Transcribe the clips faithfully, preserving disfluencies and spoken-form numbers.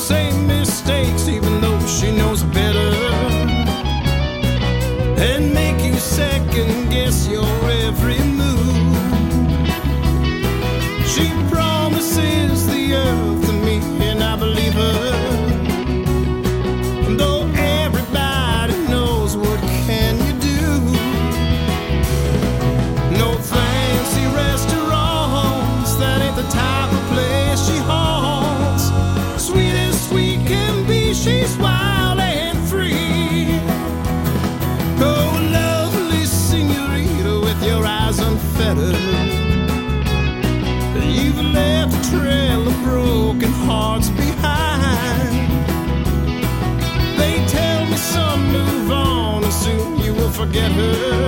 same mistakes even though she knows better, and make you second guess your every move. She promises the earth to me and I believe her, though everybody knows what can you do. No fancy restaurants, that ain't the type of place she haunts. Sweet as sweet can be, she's wild and free. Oh, lovely senorita with your eyes unfettered, you've left a trail of broken hearts behind. They tell me some move on and soon you will forget her.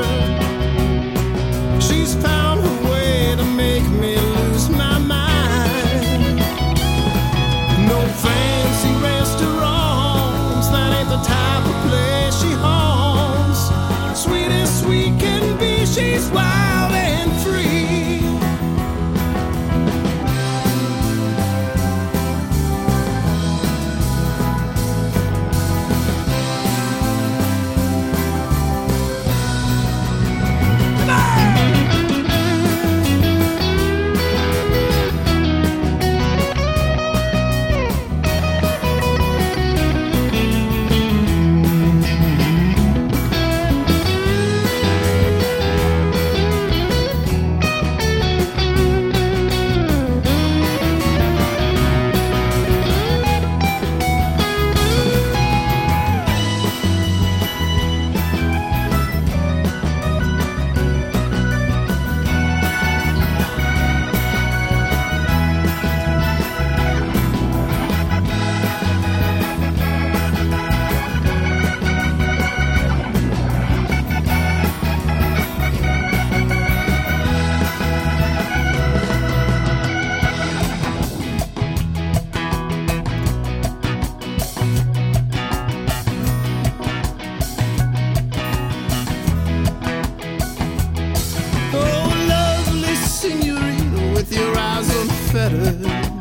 She's found her way to make me lose my mind. No fancy restaurants, that ain't the type of place she haunts. Sweet as sweet can be, she's wild and free. Oh, lovely senorita with your eyes unfettered,